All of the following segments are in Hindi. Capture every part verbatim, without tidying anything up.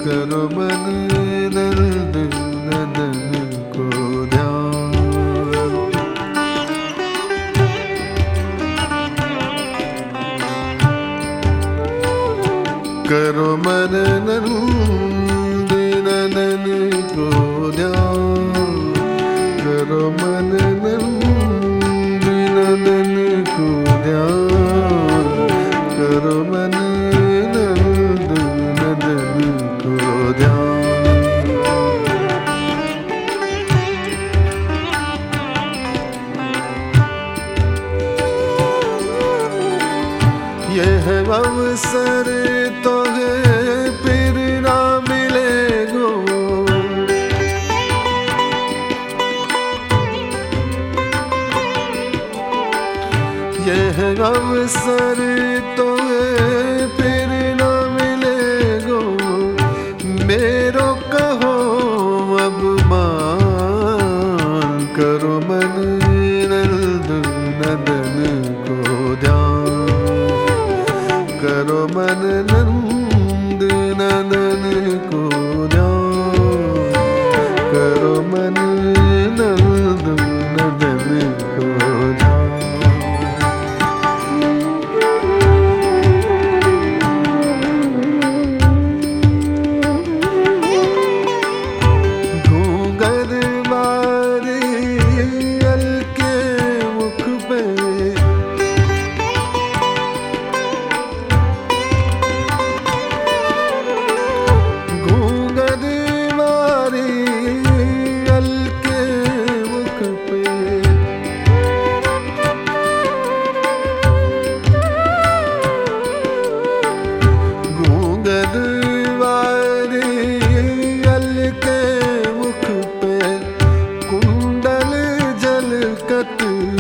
करो मन नंद नंदन को ध्यान। करो मन नंद नंदन को ध्यान। करो मन नंद नंदन को ध्यान। करो मन नंद नंदन को ध्यान। यह अवसर तो है फिर ना मिलेगो। यह अवसर तो है फिर ना मिलेगो। मेरो कहो अब मान। करो मन नंद नंदन को ध्यान। करो मन नंद नंदन को ध्यान। करो मन नंद नंदन को ध्यान। घूंघर मारे अलके मुख पे। घूंघर मारे अलके मुख पे। घूंघर मारे अलके मुख पे। कुंडल जलकत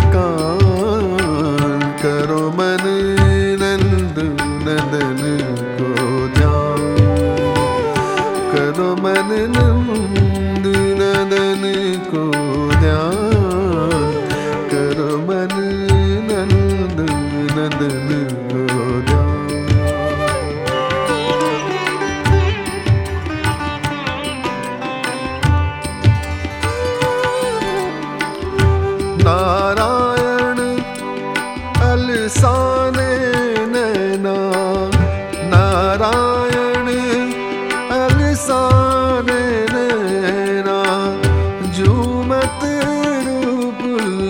कान। करो मन नंद नंदन को ध्यान। करो मन नंद नंदन को ध्यान। करो मन नंद नंदन को ध्यान। नारायण अलसाने नैना। नारायण अलसाने नैना। झूमत रूप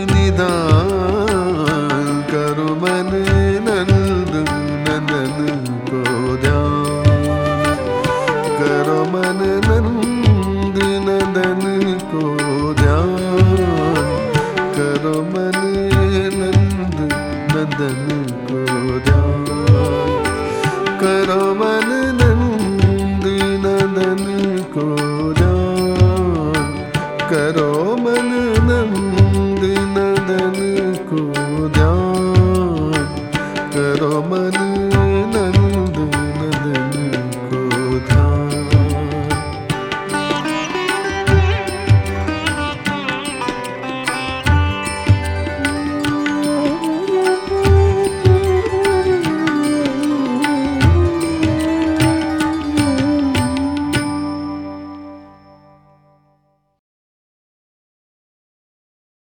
निदान। करो मन नंद नंदन को ध्यान। करो मन नंद